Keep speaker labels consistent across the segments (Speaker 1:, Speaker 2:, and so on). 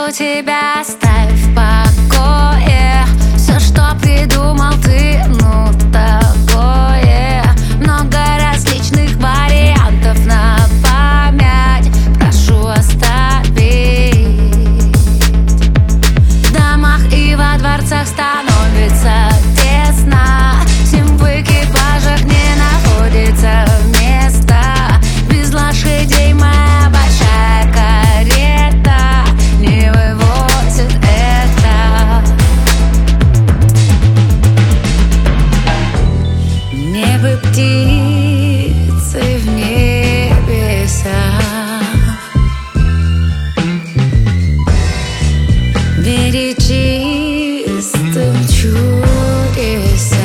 Speaker 1: прошу тебя, оставь в покое все, что придумал ты, ну такое. Много различных вариантов на память прошу оставить. В домах и во дворцах становится тесно, всем в экипажах не находится места. Без лошадей моя большая карета не вывозит это. Мне бы птицы в небесах, верить чистым чудесам.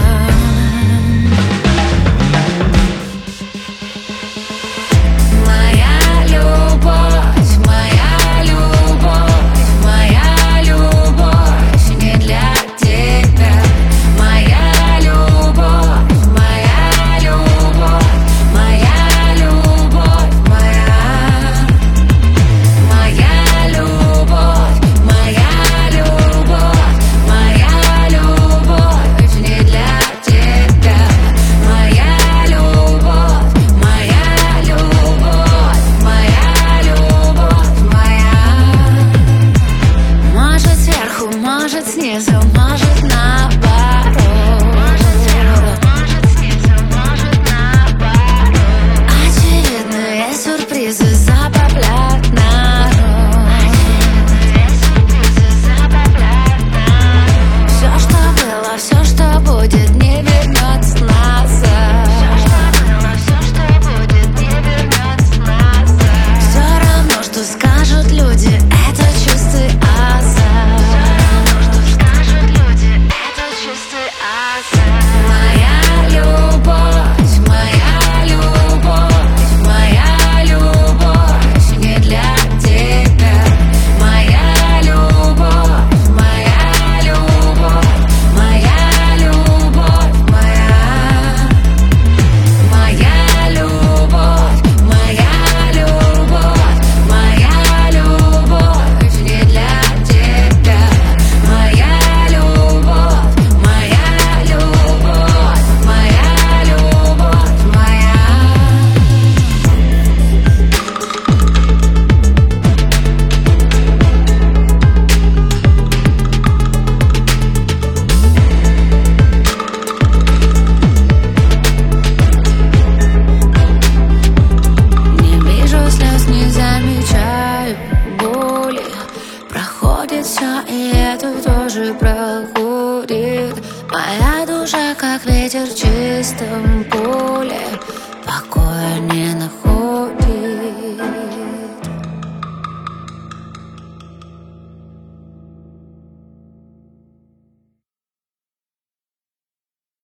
Speaker 1: Моя любовь, моя любовь, моя любовь не для тебя. Моя любовь, моя любовь, моя любовь, моя. Моя любовь, моя любовь, моя любовь не для тебя. Моя любовь, моя любовь, моя любовь, моя. Может сверху, может снизу, может наоборот. Очевидные сюрпризы забавляют народ. Все, что было, все, что будет, не вернется назад. Все равно, что скажут люди, это чистый азарт. Моя любовь, моя любовь, моя любовь не для тебя. Моя любовь, моя любовь, моя любовь, моя. Моя любовь, моя любовь, моя любовь не для тебя. Моя любовь, моя любовь, моя любовь, моя. Не вижу слез, не замечаю боли. Проходит все, и это тоже проходит. Моя душа, как ветер в чистом